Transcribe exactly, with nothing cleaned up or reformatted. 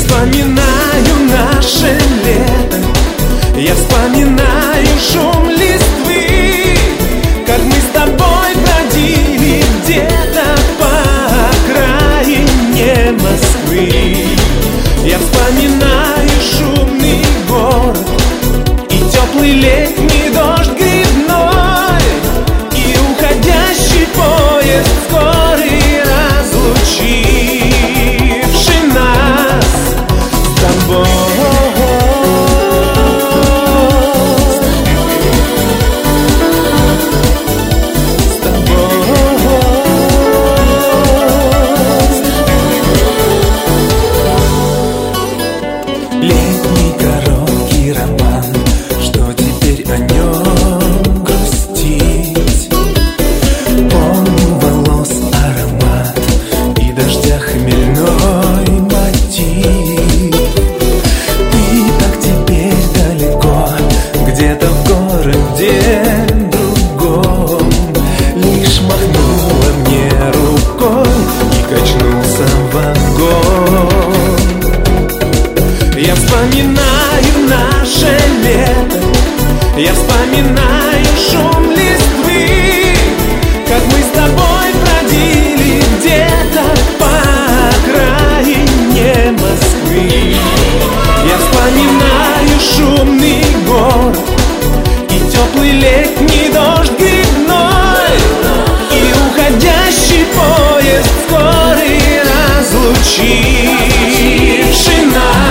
вспоминаю наше лето, я вспоминаю шум листвы, как мы с тобой бродили где-то по окраине Москвы. Я вспоминаю шумный город и теплый летний дождь грибной, и уходящий поезд скорый, разлучивший нас с тобой. Летний короткий роман, что теперь о нем грустить? Помню волос аромат и дождя хмельной мотив. Ты так теперь далеко, где-то в городе другом, лишь махнула мне рукой и качнулся вагон. Я вспоминаю наше лето, я вспоминаю шум листвы, как мы с тобой бродили где-то по окраине Москвы. Я вспоминаю шумный город и теплый летний дождь грибной, и уходящий поезд скорый, разлучивший нас